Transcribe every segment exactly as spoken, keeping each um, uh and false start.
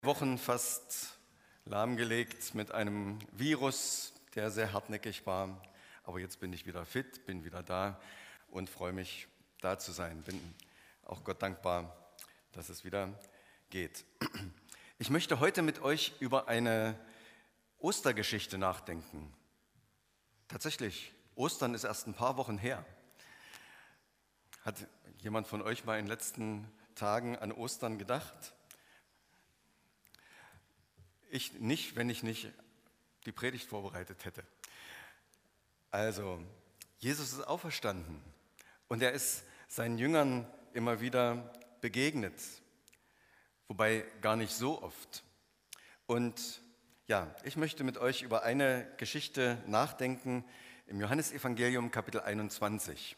Wochen fast lahmgelegt mit einem Virus, der sehr hartnäckig war. Aber jetzt bin ich wieder fit, bin wieder da und freue mich, da zu sein. Bin auch Gott dankbar, dass es wieder geht. Ich möchte heute mit euch über eine Ostergeschichte nachdenken. Tatsächlich, Ostern ist erst ein paar Wochen her. Hat jemand von euch mal in den letzten Tagen an Ostern gedacht? Ich nicht, wenn ich nicht die Predigt vorbereitet hätte. Also, Jesus ist auferstanden und er ist seinen Jüngern immer wieder begegnet, wobei gar nicht so oft. Und ja, ich möchte mit euch über eine Geschichte nachdenken im Johannesevangelium Kapitel einundzwanzig.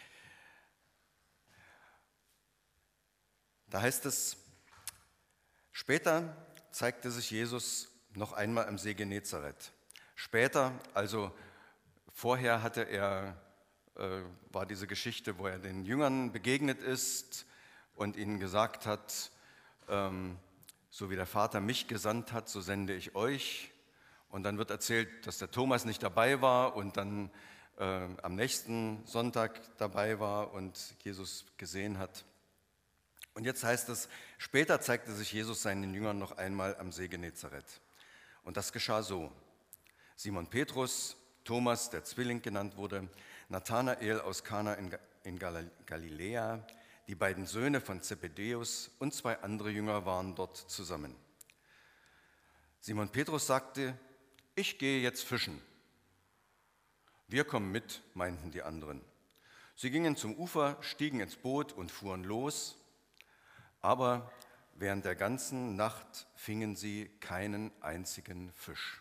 Da heißt es: Später zeigte sich Jesus noch einmal am See Genezareth. Später, also vorher hatte er, äh, war diese Geschichte, wo er den Jüngern begegnet ist und ihnen gesagt hat, ähm, so wie der Vater mich gesandt hat, so sende ich euch. Und dann wird erzählt, dass der Thomas nicht dabei war und dann äh, am nächsten Sonntag dabei war und Jesus gesehen hat. Und jetzt heißt es, später zeigte sich Jesus seinen Jüngern noch einmal am See Genezareth. Und das geschah so: Simon Petrus, Thomas, der Zwilling genannt wurde, Nathanael aus Kana in Galiläa, die beiden Söhne von Zebedäus und zwei andere Jünger waren dort zusammen. Simon Petrus sagte: Ich gehe jetzt fischen. Wir kommen mit, meinten die anderen. Sie gingen zum Ufer, stiegen ins Boot und fuhren los. Aber während der ganzen Nacht fingen sie keinen einzigen Fisch.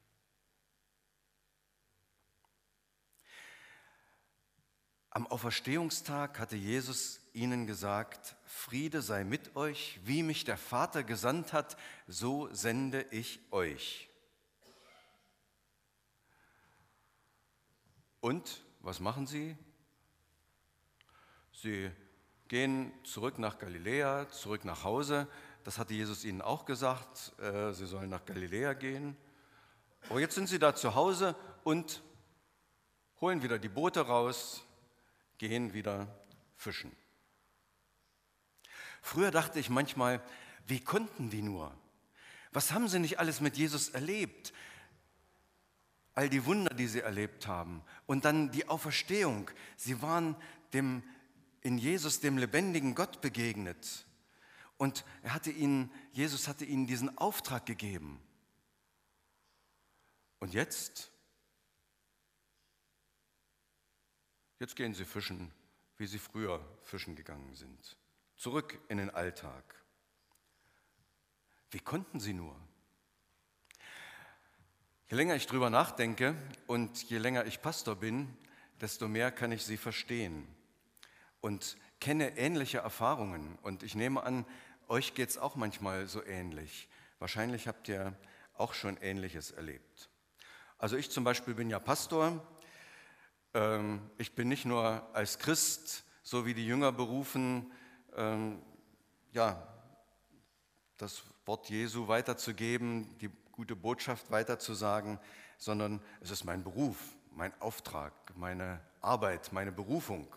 Am Auferstehungstag hatte Jesus ihnen gesagt: Friede sei mit euch, wie mich der Vater gesandt hat, so sende ich euch. Und was machen sie? Sie gehen zurück nach Galiläa, zurück nach Hause. Das hatte Jesus ihnen auch gesagt, äh, sie sollen nach Galiläa gehen. Aber jetzt sind sie da zu Hause und holen wieder die Boote raus, gehen wieder fischen. Früher dachte ich manchmal, wie konnten die nur? Was haben sie nicht alles mit Jesus erlebt? All die Wunder, die sie erlebt haben. Und dann die Auferstehung. Sie waren dem in Jesus, dem lebendigen Gott, begegnet. Und er hatte ihnen, Jesus hatte ihnen diesen Auftrag gegeben. Und jetzt? Jetzt gehen sie fischen, wie sie früher fischen gegangen sind. Zurück in den Alltag. Wie konnten sie nur? Je länger ich drüber nachdenke und je länger ich Pastor bin, desto mehr kann ich sie verstehen und kenne ähnliche Erfahrungen. Und ich nehme an, euch geht es auch manchmal so ähnlich. Wahrscheinlich habt ihr auch schon Ähnliches erlebt. Also ich zum Beispiel bin ja Pastor. Ähm, ich bin nicht nur als Christ, so wie die Jünger berufen, ähm, ja, das Wort Jesu weiterzugeben, die gute Botschaft weiterzusagen, sondern es ist mein Beruf, mein Auftrag, meine Arbeit, meine Berufung.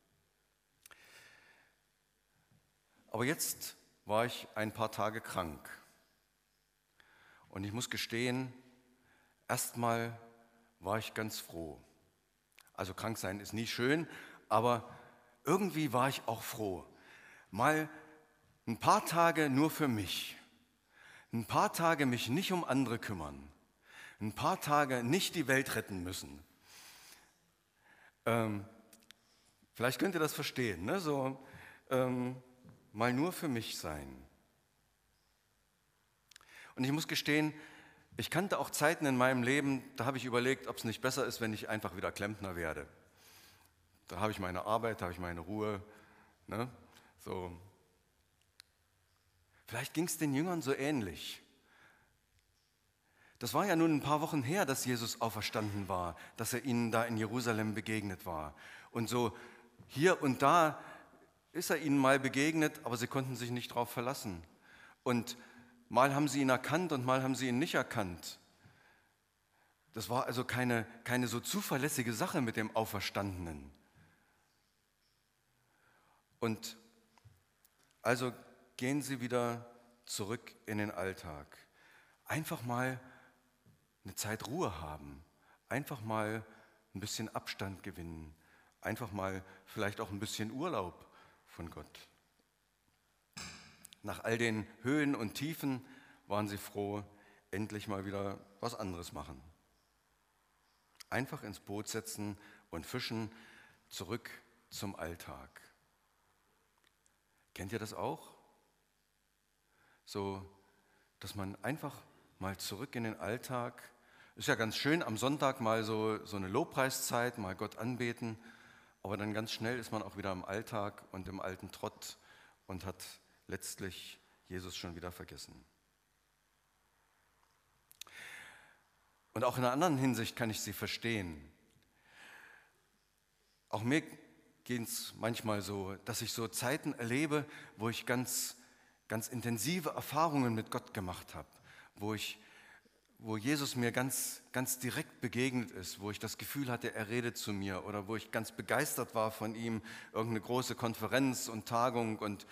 Aber jetzt war ich ein paar Tage krank. Und ich muss gestehen, erstmal war ich ganz froh. Also krank sein ist nie schön, aber irgendwie war ich auch froh. Mal ein paar Tage nur für mich. Ein paar Tage mich nicht um andere kümmern. Ein paar Tage nicht die Welt retten müssen. Ähm, vielleicht könnt ihr das verstehen, ne? So, ähm, mal nur für mich sein. Und ich muss gestehen, ich kannte auch Zeiten in meinem Leben, da habe ich überlegt, ob es nicht besser ist, wenn ich einfach wieder Klempner werde. Da habe ich meine Arbeit, da habe ich meine Ruhe. Ne? So. Vielleicht ging es den Jüngern so ähnlich. Das war ja nun ein paar Wochen her, dass Jesus auferstanden war, dass er ihnen da in Jerusalem begegnet war. Und so hier und da ist er ihnen mal begegnet, aber sie konnten sich nicht darauf verlassen. Und mal haben sie ihn erkannt und mal haben sie ihn nicht erkannt. Das war also keine, keine so zuverlässige Sache mit dem Auferstandenen. Und also gehen sie wieder zurück in den Alltag. Einfach mal eine Zeit Ruhe haben. Einfach mal ein bisschen Abstand gewinnen. Einfach mal vielleicht auch ein bisschen Urlaub von Gott. Nach all den Höhen und Tiefen waren sie froh, endlich mal wieder was anderes machen. Einfach ins Boot setzen und fischen, zurück zum Alltag. Kennt ihr das auch? So, dass man einfach mal zurück in den Alltag, ist ja ganz schön, am Sonntag mal so, so eine Lobpreiszeit, mal Gott anbeten, aber dann ganz schnell ist man auch wieder im Alltag und im alten Trott und hat letztlich Jesus schon wieder vergessen. Und auch in einer anderen Hinsicht kann ich sie verstehen. Auch mir geht es manchmal so, dass ich so Zeiten erlebe, wo ich ganz, ganz intensive Erfahrungen mit Gott gemacht habe, wo ich, wo Jesus mir ganz, ganz direkt begegnet ist, wo ich das Gefühl hatte, er redet zu mir oder wo ich ganz begeistert war von ihm, irgendeine große Konferenz und Tagung und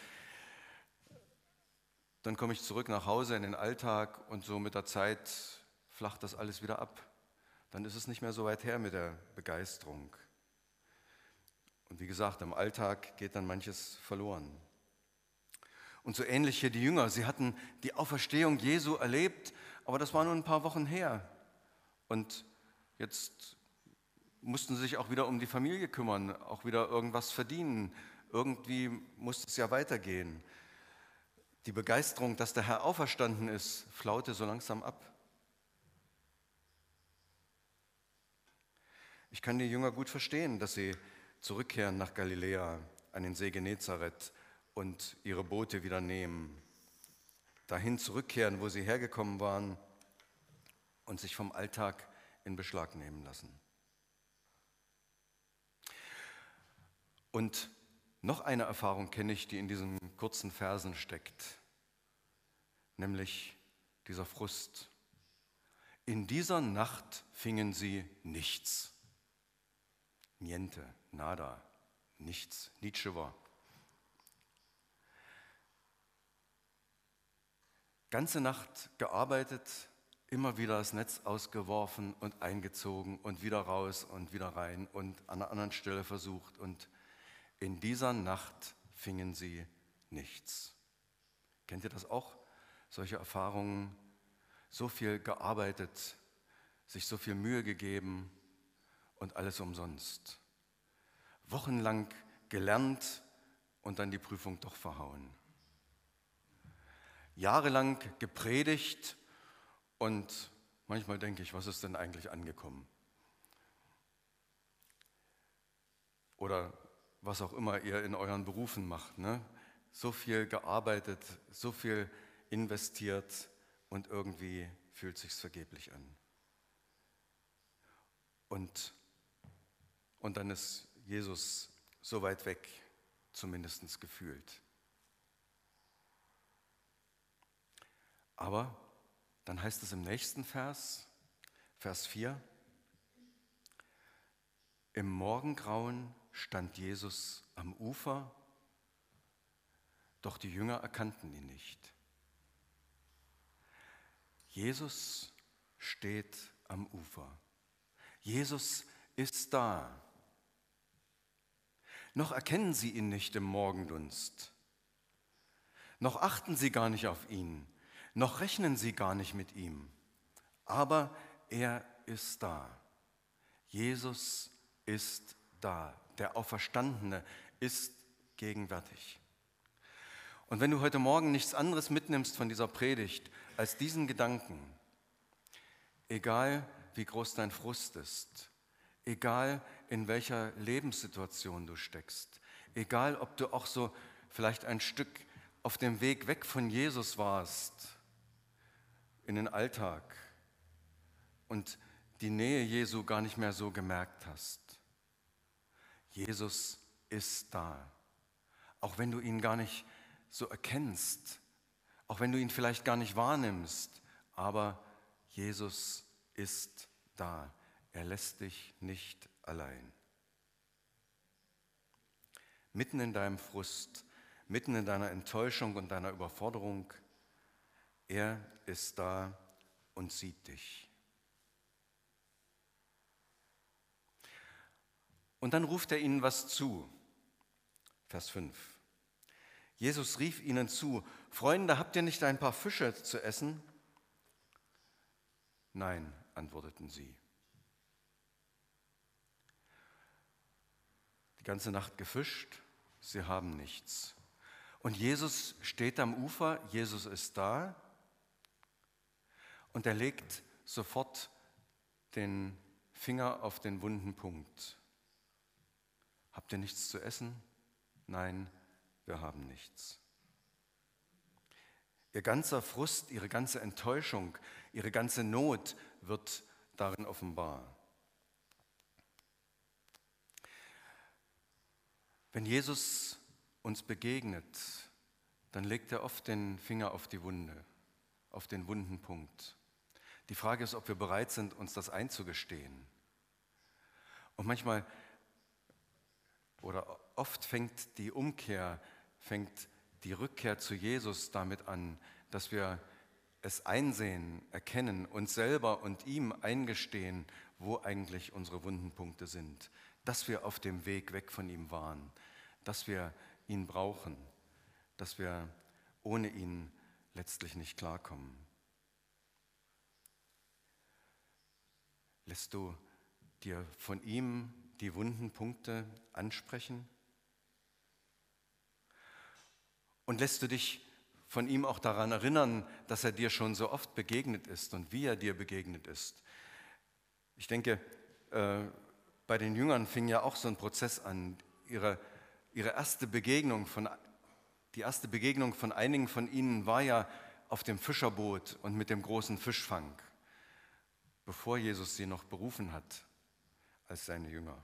dann komme ich zurück nach Hause in den Alltag und so mit der Zeit flacht das alles wieder ab. Dann ist es nicht mehr so weit her mit der Begeisterung. Und wie gesagt, im Alltag geht dann manches verloren. Und so ähnlich hier die Jünger. Sie hatten die Auferstehung Jesu erlebt, aber das war nur ein paar Wochen her. Und jetzt mussten sie sich auch wieder um die Familie kümmern, auch wieder irgendwas verdienen. Irgendwie musste es ja weitergehen. Die Begeisterung, dass der Herr auferstanden ist, flaute so langsam ab. Ich kann die Jünger gut verstehen, dass sie zurückkehren nach Galiläa an den See Genezareth und ihre Boote wieder nehmen, dahin zurückkehren, wo sie hergekommen waren und sich vom Alltag in Beschlag nehmen lassen. Und noch eine Erfahrung kenne ich, die in diesen kurzen Versen steckt, nämlich dieser Frust. In dieser Nacht fingen sie nichts. Niente, nada, nichts, Nietzsche war. Ganze Nacht gearbeitet, immer wieder das Netz ausgeworfen und eingezogen und wieder raus und wieder rein und an einer anderen Stelle versucht. Und in dieser Nacht fingen sie nichts. Kennt ihr das auch? Solche Erfahrungen, so viel gearbeitet, sich so viel Mühe gegeben und alles umsonst. Wochenlang gelernt und dann die Prüfung doch verhauen. Jahrelang gepredigt und manchmal denke ich, was ist denn eigentlich angekommen? Oder was auch immer ihr in euren Berufen macht. Ne? So viel gearbeitet, so viel investiert und irgendwie fühlt es sich vergeblich an. Und, und dann ist Jesus so weit weg, zumindest gefühlt. Aber dann heißt es im nächsten Vers, Vers vier, im Morgengrauen stand Jesus am Ufer, doch die Jünger erkannten ihn nicht. Jesus steht am Ufer. Jesus ist da. Noch erkennen sie ihn nicht im Morgendunst. Noch achten sie gar nicht auf ihn. Noch rechnen sie gar nicht mit ihm. Aber er ist da. Jesus ist da. Der Auferstandene ist gegenwärtig. Und wenn du heute Morgen nichts anderes mitnimmst von dieser Predigt als diesen Gedanken, egal wie groß dein Frust ist, egal in welcher Lebenssituation du steckst, egal ob du auch so vielleicht ein Stück auf dem Weg weg von Jesus warst, in den Alltag und die Nähe Jesu gar nicht mehr so gemerkt hast. Jesus ist da, auch wenn du ihn gar nicht so erkennst, auch wenn du ihn vielleicht gar nicht wahrnimmst, aber Jesus ist da. Er lässt dich nicht allein. Mitten in deinem Frust, mitten in deiner Enttäuschung und deiner Überforderung, er ist da und sieht dich. Und dann ruft er ihnen was zu. Vers fünf. Jesus rief ihnen zu: Freunde, habt ihr nicht ein paar Fische zu essen? Nein, antworteten sie. Die ganze Nacht gefischt, sie haben nichts. Und Jesus steht am Ufer, Jesus ist da und er legt sofort den Finger auf den wunden Punkt. Habt ihr nichts zu essen? Nein, wir haben nichts. Ihr ganzer Frust, ihre ganze Enttäuschung, ihre ganze Not wird darin offenbar. Wenn Jesus uns begegnet, dann legt er oft den Finger auf die Wunde, auf den wunden Punkt. Die Frage ist, ob wir bereit sind, uns das einzugestehen. Und manchmal oder oft fängt die Umkehr, fängt die Rückkehr zu Jesus damit an, dass wir es einsehen, erkennen, uns selber und ihm eingestehen, wo eigentlich unsere Wundenpunkte sind, dass wir auf dem Weg weg von ihm waren, dass wir ihn brauchen, dass wir ohne ihn letztlich nicht klarkommen. Lässt du dir von ihm die wunden Punkte ansprechen? Und lässt du dich von ihm auch daran erinnern, dass er dir schon so oft begegnet ist und wie er dir begegnet ist? Ich denke, äh, bei den Jüngern fing ja auch so ein Prozess an. Ihre, ihre erste Begegnung von, die erste Begegnung von einigen von ihnen war ja auf dem Fischerboot und mit dem großen Fischfang, bevor Jesus sie noch berufen hat als seine Jünger.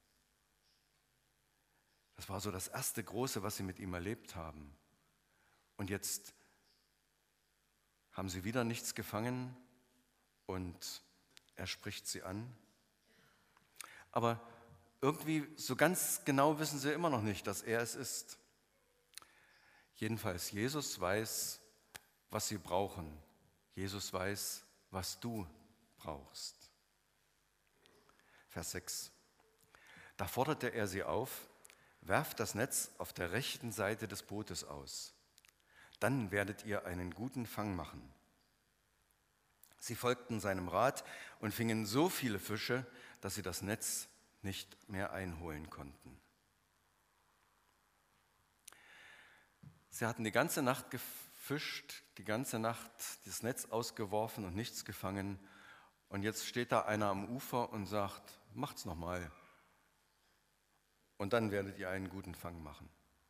Das war so das erste Große, was sie mit ihm erlebt haben. Und jetzt haben sie wieder nichts gefangen und er spricht sie an. Aber irgendwie so ganz genau wissen sie immer noch nicht, dass er es ist. Jedenfalls, Jesus weiß, was sie brauchen. Jesus weiß, was du brauchst. Vers sechs. Da forderte er sie auf: Werft das Netz auf der rechten Seite des Bootes aus. Dann werdet ihr einen guten Fang machen. Sie folgten seinem Rat und fingen so viele Fische, dass sie das Netz nicht mehr einholen konnten. Sie hatten die ganze Nacht gefischt, die ganze Nacht das Netz ausgeworfen und nichts gefangen. Und jetzt steht da einer am Ufer und sagt: Macht's nochmal. Und dann werdet ihr einen guten Fang machen.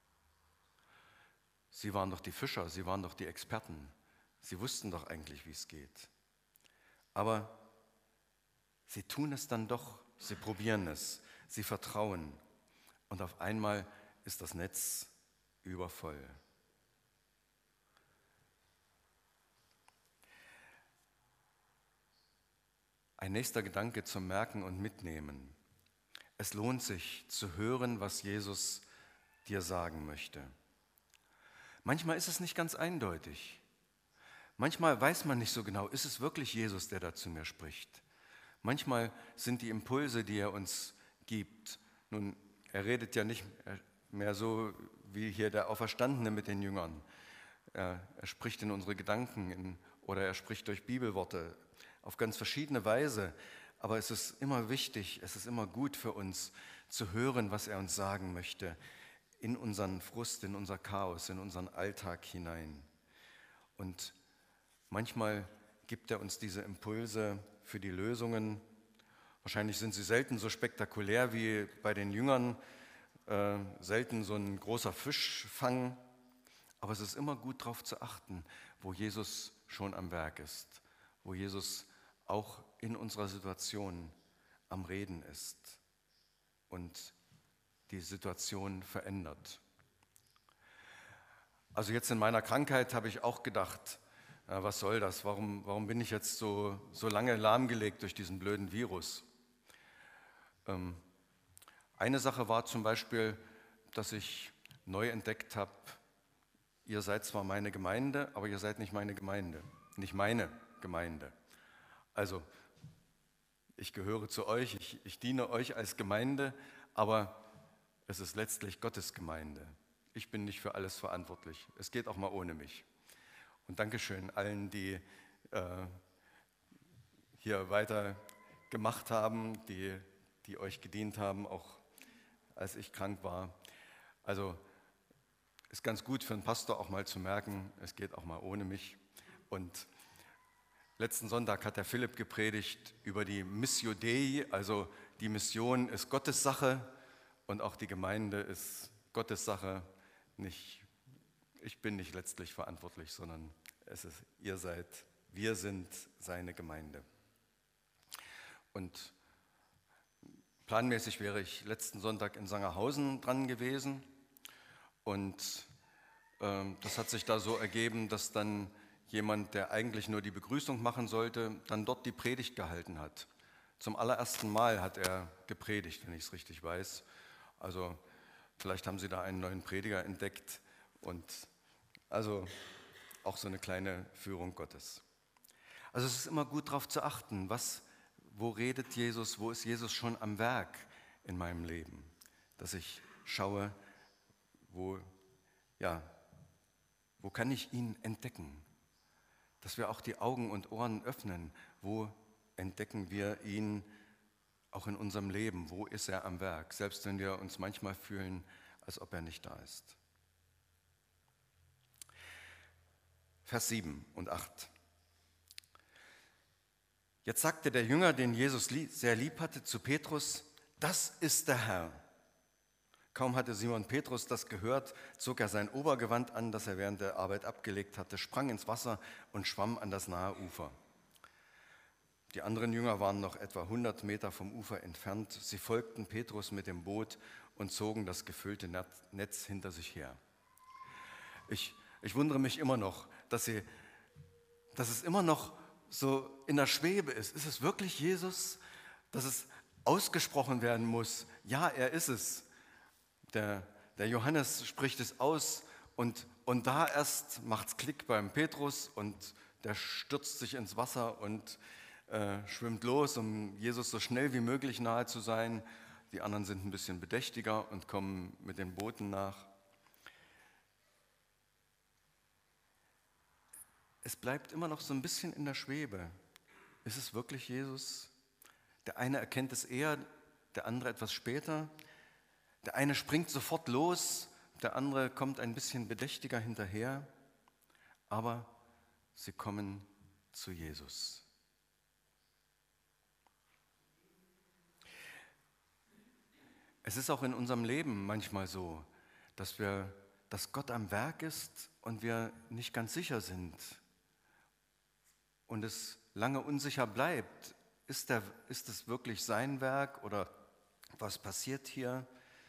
Sie waren doch die Fischer, sie waren doch die Experten. Sie wussten doch eigentlich, wie es geht. Aber sie tun es dann doch, sie probieren es, sie vertrauen. Und auf einmal ist das Netz übervoll. Ein nächster Gedanke zum Merken und Mitnehmen. Es lohnt sich zu hören, was Jesus dir sagen möchte. Manchmal ist es nicht ganz eindeutig. Manchmal weiß man nicht so genau, ist es wirklich Jesus, der da zu mir spricht? Manchmal sind die Impulse, die er uns gibt, nun, er redet ja nicht mehr so wie hier der Auferstandene mit den Jüngern. Er, er spricht in unsere Gedanken in, oder er spricht durch Bibelworte auf ganz verschiedene Weise. Aber es ist immer wichtig, es ist immer gut für uns zu hören, was er uns sagen möchte, in unseren Frust, in unser Chaos, in unseren Alltag hinein. Und manchmal gibt er uns diese Impulse für die Lösungen. Wahrscheinlich sind sie selten so spektakulär wie bei den Jüngern, äh, selten so ein großer Fischfang. Aber es ist immer gut darauf zu achten, wo Jesus schon am Werk ist, wo Jesus auch in unserer Situation am Reden ist und die Situation verändert. Also jetzt in meiner Krankheit habe ich auch gedacht, ja, was soll das? Warum, warum bin ich jetzt so, so lange lahmgelegt durch diesen blöden Virus? Ähm, eine Sache war zum Beispiel, dass ich neu entdeckt habe, ihr seid zwar meine Gemeinde, aber ihr seid nicht meine Gemeinde, nicht meine Gemeinde. Also ich gehöre zu euch, ich, ich diene euch als Gemeinde, aber es ist letztlich Gottes Gemeinde. Ich bin nicht für alles verantwortlich. Es geht auch mal ohne mich. Und Dankeschön allen, die äh, hier weiter gemacht haben, die, die euch gedient haben, auch als ich krank war. Also ist ganz gut für einen Pastor auch mal zu merken, es geht auch mal ohne mich. Und letzten Sonntag hat der Philipp gepredigt über die Missio Dei, also die Mission ist Gottes Sache und auch die Gemeinde ist Gottes Sache. Nicht, ich bin nicht letztlich verantwortlich, sondern es ist, ihr seid, wir sind seine Gemeinde. Und planmäßig wäre ich letzten Sonntag in Sangerhausen dran gewesen und äh, das hat sich da so ergeben, dass dann jemand, der eigentlich nur die Begrüßung machen sollte, dann dort die Predigt gehalten hat. Zum allerersten Mal hat er gepredigt, wenn ich es richtig weiß. Also vielleicht haben Sie da einen neuen Prediger entdeckt und also auch so eine kleine Führung Gottes. Also es ist immer gut darauf zu achten, was, wo redet Jesus, wo ist Jesus schon am Werk in meinem Leben, dass ich schaue, wo, ja, wo kann ich ihn entdecken, dass wir auch die Augen und Ohren öffnen, wo entdecken wir ihn auch in unserem Leben, wo ist er am Werk, selbst wenn wir uns manchmal fühlen, als ob er nicht da ist. Vers sieben und acht. Jetzt sagte der Jünger, den Jesus sehr lieb hatte, zu Petrus, das ist der Herr. Kaum hatte Simon Petrus das gehört, zog er sein Obergewand an, das er während der Arbeit abgelegt hatte, sprang ins Wasser und schwamm an das nahe Ufer. Die anderen Jünger waren noch etwa hundert Meter vom Ufer entfernt. Sie folgten Petrus mit dem Boot und zogen das gefüllte Netz hinter sich her. Ich, ich wundere mich immer noch, dass, sie, dass es immer noch so in der Schwebe ist. Ist es wirklich Jesus, dass es ausgesprochen werden muss? Ja, er ist es. Der, der Johannes spricht es aus und, und da erst macht es Klick beim Petrus und der stürzt sich ins Wasser und äh, schwimmt los, um Jesus so schnell wie möglich nahe zu sein. Die anderen sind ein bisschen bedächtiger und kommen mit den Booten nach. Es bleibt immer noch so ein bisschen in der Schwebe. Ist es wirklich Jesus? Der eine erkennt es eher, der andere etwas später. Der eine springt sofort los, der andere kommt ein bisschen bedächtiger hinterher. Aber sie kommen zu Jesus. Es ist auch in unserem Leben manchmal so, dass wir, dass Gott am Werk ist und wir nicht ganz sicher sind. Und es lange unsicher bleibt, ist, der, ist es wirklich sein Werk oder was passiert hier?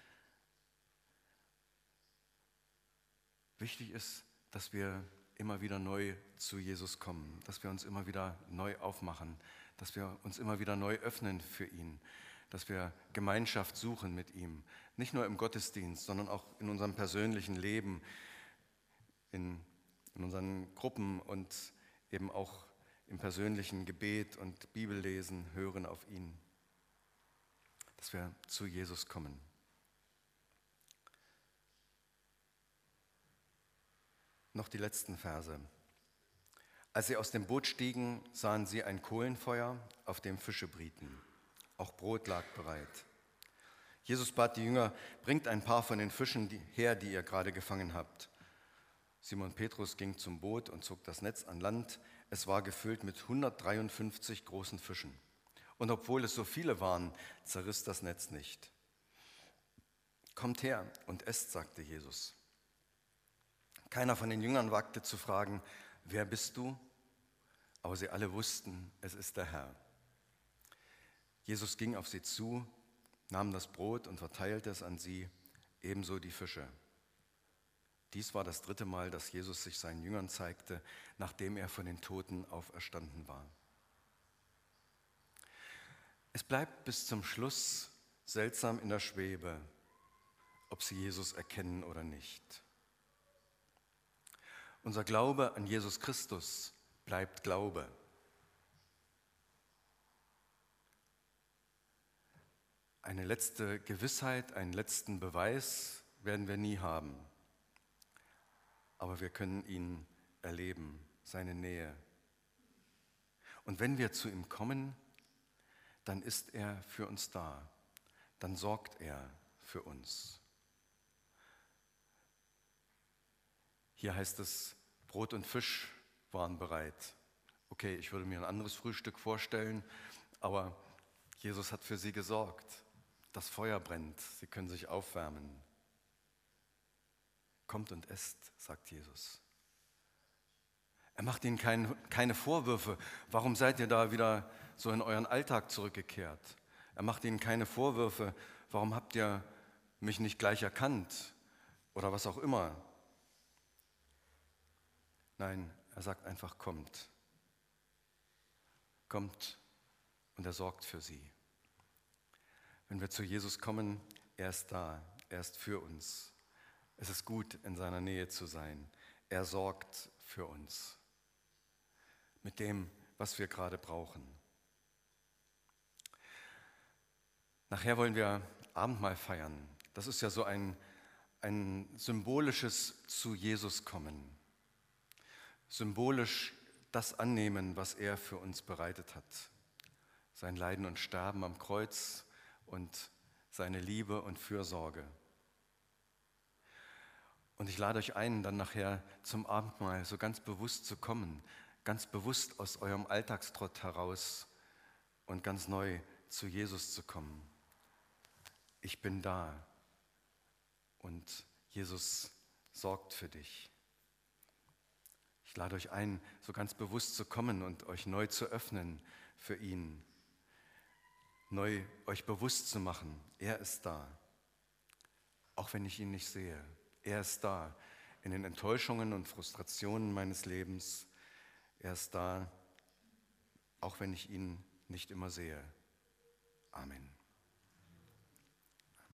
Wichtig ist, dass wir immer wieder neu zu Jesus kommen, dass wir uns immer wieder neu aufmachen, dass wir uns immer wieder neu öffnen für ihn, dass wir Gemeinschaft suchen mit ihm, nicht nur im Gottesdienst, sondern auch in unserem persönlichen Leben, in, in unseren Gruppen und eben auch im persönlichen Gebet und Bibellesen hören auf ihn, dass wir zu Jesus kommen. Noch die letzten Verse. Als sie aus dem Boot stiegen, sahen sie ein Kohlenfeuer, auf dem Fische brieten. Auch Brot lag bereit. Jesus bat die Jünger, bringt ein paar von den Fischen her, die ihr gerade gefangen habt. Simon Petrus ging zum Boot und zog das Netz an Land. Es war gefüllt mit hundertdreiundfünfzig großen Fischen. Und obwohl es so viele waren, zerriss das Netz nicht. Kommt her und esst, sagte Jesus. Keiner von den Jüngern wagte zu fragen, wer bist du? Aber sie alle wussten, es ist der Herr. Jesus ging auf sie zu, nahm das Brot und verteilte es an sie, ebenso die Fische. Dies war das dritte Mal, dass Jesus sich seinen Jüngern zeigte, nachdem er von den Toten auferstanden war. Es bleibt bis zum Schluss seltsam in der Schwebe, ob sie Jesus erkennen oder nicht. Unser Glaube an Jesus Christus bleibt Glaube. Eine letzte Gewissheit, einen letzten Beweis werden wir nie haben. Aber wir können ihn erleben, seine Nähe. Und wenn wir zu ihm kommen, dann ist er für uns da. Dann sorgt er für uns. Hier heißt es, Brot und Fisch waren bereit. Okay, ich würde mir ein anderes Frühstück vorstellen, aber Jesus hat für sie gesorgt. Das Feuer brennt, sie können sich aufwärmen. Kommt und esst, sagt Jesus. Er macht ihnen kein, keine Vorwürfe. Warum seid ihr da wieder so in euren Alltag zurückgekehrt? Er macht ihnen keine Vorwürfe. Warum habt ihr mich nicht gleich erkannt? Oder was auch immer. Nein, er sagt einfach, kommt. Kommt und er sorgt für sie. Wenn wir zu Jesus kommen, er ist da, er ist für uns. Es ist gut, in seiner Nähe zu sein. Er sorgt für uns mit dem, was wir gerade brauchen. Nachher wollen wir Abendmahl feiern. Das ist ja so ein, ein symbolisches zu Jesus kommen. Symbolisch das annehmen, was er für uns bereitet hat. Sein Leiden und Sterben am Kreuz und seine Liebe und Fürsorge. Und ich lade euch ein, dann nachher zum Abendmahl so ganz bewusst zu kommen, ganz bewusst aus eurem Alltagstrott heraus und ganz neu zu Jesus zu kommen. Ich bin da und Jesus sorgt für dich. Ich lade euch ein, so ganz bewusst zu kommen und euch neu zu öffnen für ihn. Neu euch bewusst zu machen, er ist da, auch wenn ich ihn nicht sehe. Er ist da in den Enttäuschungen und Frustrationen meines Lebens. Er ist da, auch wenn ich ihn nicht immer sehe. Amen.